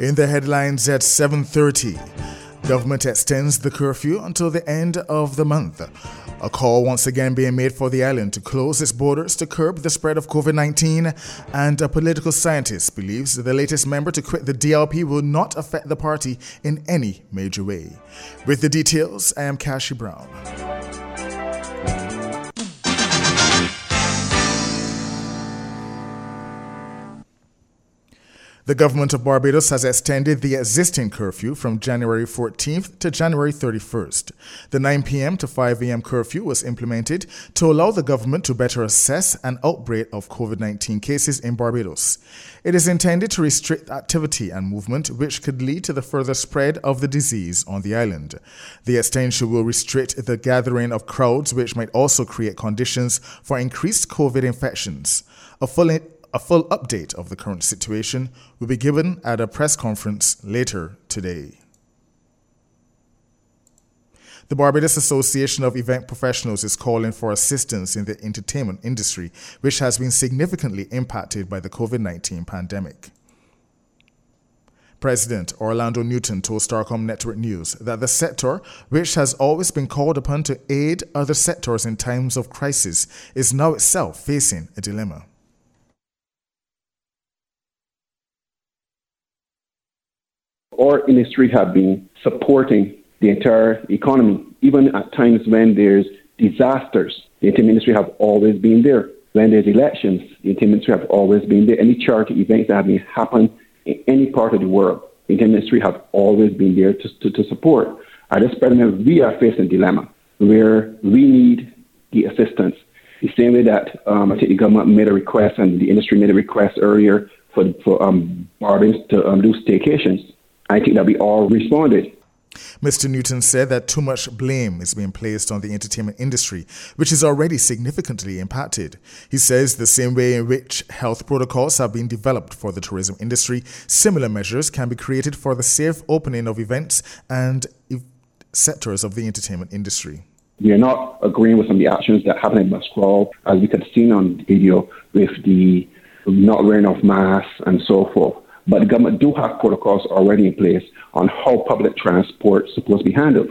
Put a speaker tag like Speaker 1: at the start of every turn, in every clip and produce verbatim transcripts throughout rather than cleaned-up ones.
Speaker 1: In the headlines at seven thirty, government extends the curfew until the end of the month. A call once again being made for the island to close its borders to curb the spread of covid nineteen, and a political scientist believes the latest member to quit the D L P will not affect the party in any major way. With the details, I am Kashi Brown. The government of Barbados has extended the existing curfew from January fourteenth to January thirty-first. The nine p.m. to five a.m. curfew was implemented to allow the government to better assess an outbreak of covid nineteen cases in Barbados. It is intended to restrict activity and movement, which could lead to the further spread of the disease on the island. The extension will restrict the gathering of crowds, which might also create conditions for increased COVID infections. A full A full update of the current situation will be given at a press conference later today. The Barbados Association of Event Professionals is calling for assistance in the entertainment industry, which has been significantly impacted by the covid nineteen pandemic. President Orlando Newton told Starcom Network News that the sector, which has always been called upon to aid other sectors in times of crisis, is now itself facing a dilemma.
Speaker 2: Our industry have been supporting the entire economy, even at times when there's disasters. The entertainment industry have always been there. When there's elections, the entertainment industry have always been there. Any charity events that have been happen in any part of the world, the entertainment industry have always been there to, to, to support. At this present, we are facing a dilemma where we need the assistance. The same way that um, I think the government made a request and the industry made a request earlier for, for um, Barbados to um, do staycations. I think that we all responded.
Speaker 1: Mister Newton said that too much blame is being placed on the entertainment industry, which is already significantly impacted. He says the same way in which health protocols have been developed for the tourism industry, similar measures can be created for the safe opening of events and sectors of the entertainment industry.
Speaker 2: We are not agreeing with some of the actions that happened in Bus Crawl, as we could have seen on the video with the not wearing of masks and so forth. But the government do have protocols already in place on how public transport is supposed to be handled.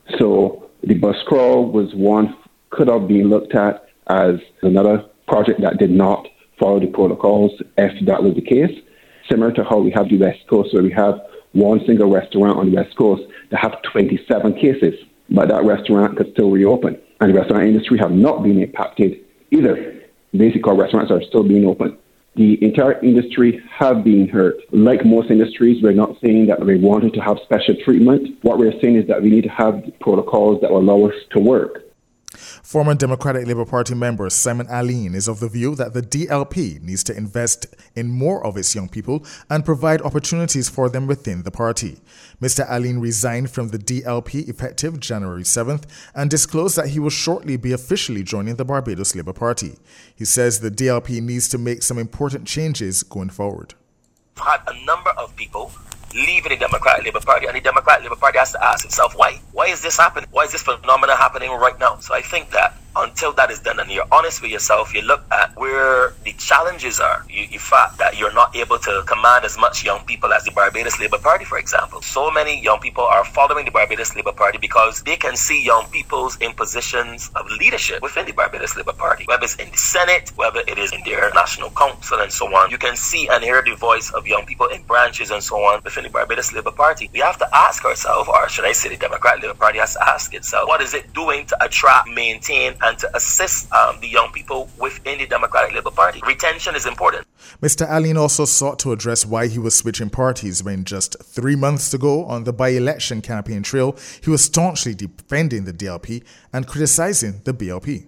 Speaker 2: So the bus crawl was one, could have been looked at as another project that did not follow the protocols if that was the case. Similar to how we have the West Coast, where we have one single restaurant on the West Coast that have twenty-seven cases, but that restaurant could still reopen. And the restaurant industry have not been impacted either. Basically, our restaurants are still being open. The entire industry have been hurt. Like most industries, we're not saying that we wanted to have special treatment. What we're saying is that we need to have protocols that will allow us to work.
Speaker 1: Former Democratic Labour Party member Simon Alleyne is of the view that the D L P needs to invest in more of its young people and provide opportunities for them within the party. Mister Alleyne resigned from the D L P effective January seventh and disclosed that he will shortly be officially joining the Barbados Labour Party. He says the D L P needs to make some important changes going forward.
Speaker 3: We've had a number of people leaving the Democratic Labour Party, and the Democratic Labour Party has to ask itself, why? Why is this happening? Why is this phenomenon happening right now? So I think that until that is done and you're honest with yourself, you look at where the challenges are. You, you fact that you're not able to command as much young people as the Barbados Labour Party, for example. So many young people are following the Barbados Labour Party because they can see young peoples in positions of leadership within the Barbados Labour Party, whether it's in the Senate, whether it is in their national council and so on. You can see and hear the voice of young people in branches and so on within the Barbados Labour Party. We have to ask ourselves, or should I say the Democratic Labour Party has to ask itself, what is it doing to attract, maintain, and to assist um, the young people within the Democratic Labour Party? Retention is important.
Speaker 1: Mister Alleyne also sought to address why he was switching parties when just three months ago on the by-election campaign trail, he was staunchly defending the D L P and criticizing the B L P.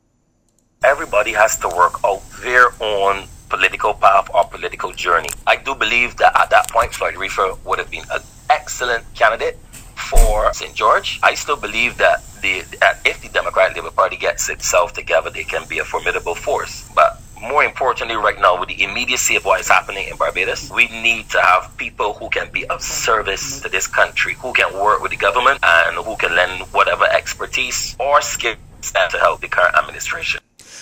Speaker 3: Everybody has to work out their own political path or political journey. I do believe that at that point, Floyd Reefer would have been an excellent candidate for Saint George. I still believe that the that if the Democratic Labour Party gets itself together, they can be a formidable force. But more importantly, right now, with the immediacy of what is happening in Barbados, we need to have people who can be of service to this country, who can work with the government and who can lend whatever expertise or skills to help the current administration.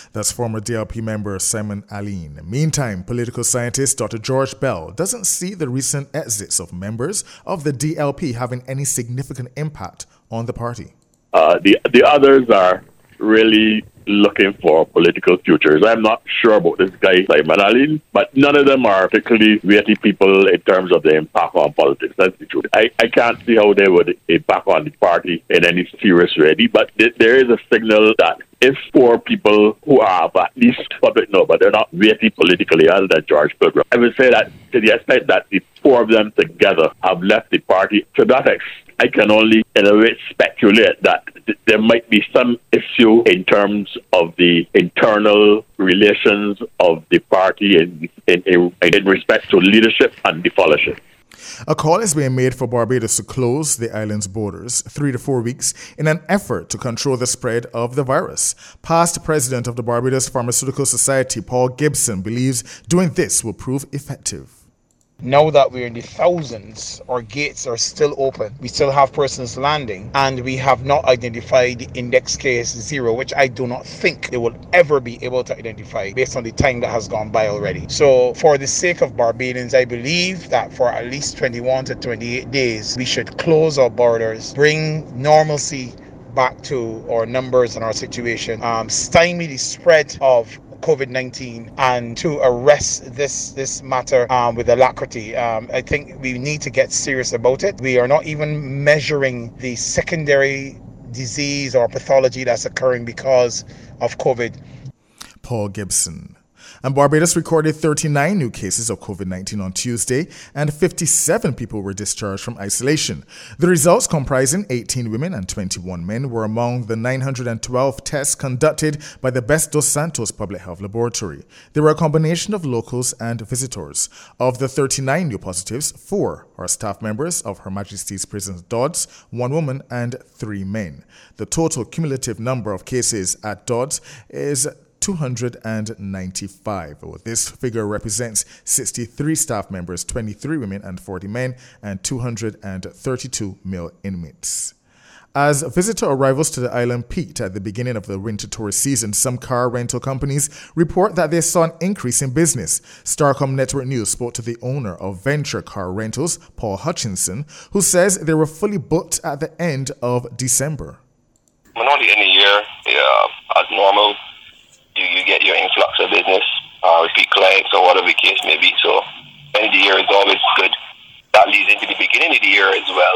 Speaker 1: That's former D L P member Simon Alleyne. Meantime, political scientist Doctor George Bell doesn't see the recent exits of members of the D L P having any significant impact on the party.
Speaker 4: Uh, the the others are really looking for political futures. I'm not sure about this guy, Simon Alleyne, but none of them are particularly weighty people in terms of the impact on politics. That's the truth. I, I can't see how they would impact on the party in any serious way, but th- there is a signal that if four people who are at least public know, but they're not weighty politically, other than George Pilgrim, I would say that to the extent that the four of them together have left the party, to that extent, I can only, in a way, speculate that th- there might be some issue in terms of the internal relations of the party in, in, in, in respect to leadership and the fellowship.
Speaker 1: A call is being made for Barbados to close the island's borders three to four weeks in an effort to control the spread of the virus. Past president of the Barbados Pharmaceutical Society, Paul Gibson, believes doing this will prove effective.
Speaker 5: Now that we're in the thousands, our gates are still open. We still have persons landing, and we have not identified the index case zero, which I do not think they will ever be able to identify based on the time that has gone by already. So for the sake of Barbadians, I believe that for at least twenty-one to twenty-eight days, we should close our borders, bring normalcy back to our numbers and our situation, um, stymie the spread of COVID nineteen, and to arrest this this matter um, with alacrity. Um, I think we need to get serious about it. We are not even measuring the secondary disease or pathology that's occurring because of COVID.
Speaker 1: Paul Gibson. And Barbados recorded thirty-nine new cases of COVID nineteen on Tuesday, and fifty-seven people were discharged from isolation. The results, comprising eighteen women and twenty-one men, were among the nine hundred twelve tests conducted by the Best dos Santos Public Health Laboratory. They were a combination of locals and visitors. Of the thirty-nine new positives, four are staff members of Her Majesty's Prisons Dodds, one woman and three men. The total cumulative number of cases at Dodds is two hundred ninety-five. Well, this figure represents sixty-three staff members, twenty-three women and forty men, and two hundred thirty-two male inmates. As visitor arrivals to the island peaked at the beginning of the winter tourist season, some car rental companies report that they saw an increase in business. Starcom Network News spoke to the owner of Venture Car Rentals, Paul Hutchinson, who says they were fully booked at the end of December.
Speaker 3: Normally in the year, yeah, as normal, You, you get your influx of business, uh, repeat clients, or whatever the case may be. So, end of the year is always good. That leads into the beginning of the year as well.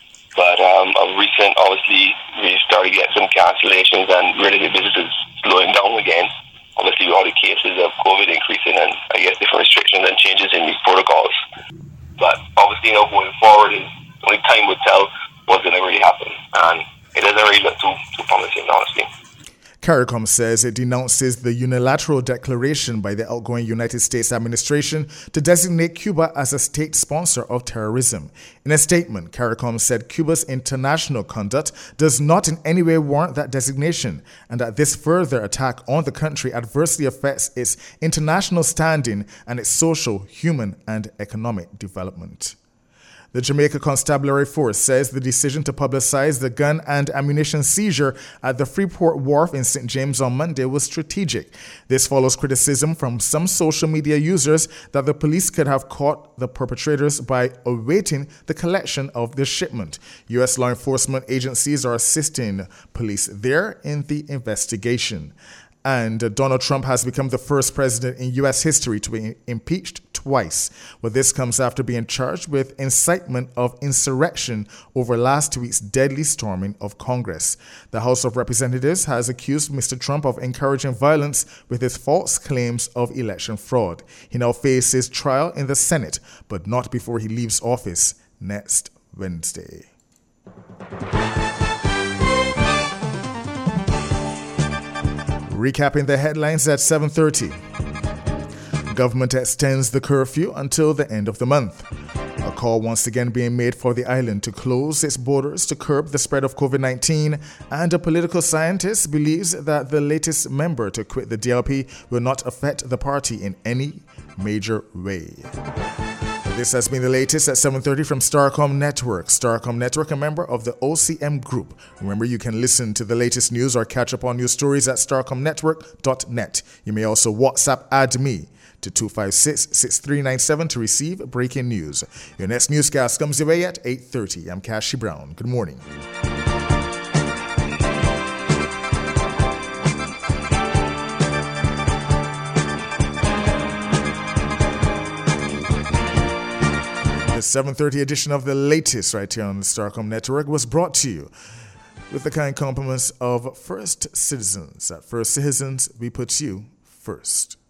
Speaker 3: But um, of recent, obviously, we started getting some cancellations and related businesses slowing down again. Obviously, with all the cases of COVID increasing and, I guess, different restrictions and changes in these protocols. But obviously, you know, going forward, is only time would tell what's going to really happen. And it doesn't really look too, too promising, honestly.
Speaker 1: CARICOM says it denounces the unilateral declaration by the outgoing United States administration to designate Cuba as a state sponsor of terrorism. In a statement, CARICOM said Cuba's international conduct does not in any way warrant that designation, and that this further attack on the country adversely affects its international standing and its social, human, and economic development. The Jamaica Constabulary Force says the decision to publicize the gun and ammunition seizure at the Freeport Wharf in Saint James on Monday was strategic. This follows criticism from some social media users that the police could have caught the perpetrators by awaiting the collection of the shipment. U S law enforcement agencies are assisting police there in the investigation. And Donald Trump has become the first president in U S history to be impeached twice. Well, this comes after being charged with incitement of insurrection over last week's deadly storming of Congress. The House of Representatives has accused Mister Trump of encouraging violence with his false claims of election fraud. He now faces trial in the Senate, but not before he leaves office next Wednesday. Recapping the headlines at seven thirty. Government extends the curfew until the end of the month. A call once again being made for the island to close its borders to curb the spread of COVID nineteen, and a political scientist believes that the latest member to quit the D L P will not affect the party in any major way. This has been the latest at seven thirty from Starcom Network. Starcom Network, a member of the O C M Group. Remember, you can listen to the latest news or catch up on news stories at starcom network dot net. You may also WhatsApp add me to two five six, six three nine seven to receive breaking news. Your next newscast comes your way at eight thirty. I'm Kashi Brown. Good morning. The seven thirty edition of the latest right here on the Starcom Network was brought to you with the kind compliments of First Citizens. At First Citizens, we put you first.